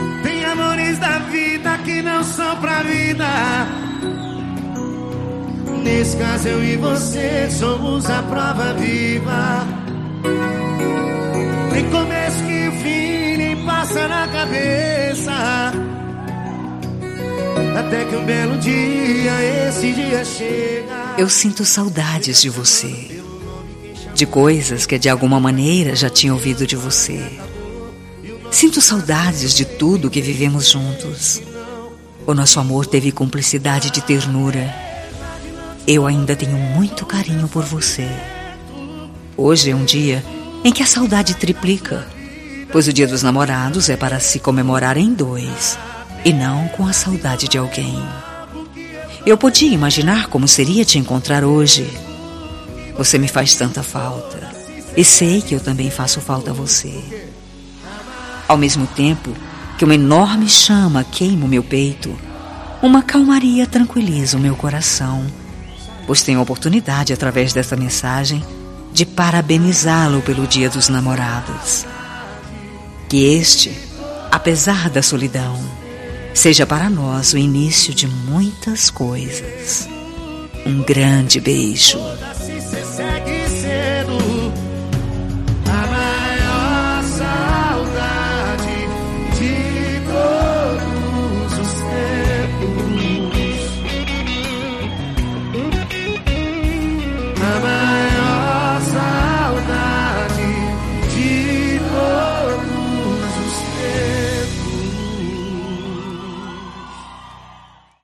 Tem amores da vida que não são pra vida. Nesse caso eu e você somos a prova viva. Nem começo que o fim nem passa na cabeça. Até que um belo dia, esse dia chega. Eu sinto saudades de você, de coisas que de alguma maneira já tinha ouvido de você. Sinto saudades de tudo que vivemos juntos. O nosso amor teve cumplicidade de ternura. Eu ainda tenho muito carinho por você. Hoje é um dia em que a saudade triplica, pois o Dia dos Namorados é para se comemorar em dois, e não com a saudade de alguém. Eu podia imaginar como seria te encontrar hoje. Você me faz tanta falta, e sei que eu também faço falta a você. Ao mesmo tempo que uma enorme chama queima o meu peito, uma calmaria tranquiliza o meu coração, pois tenho a oportunidade, através dessa mensagem, de parabenizá-lo pelo Dia dos Namorados. Que este, apesar da solidão, seja para nós o início de muitas coisas. Um grande beijo.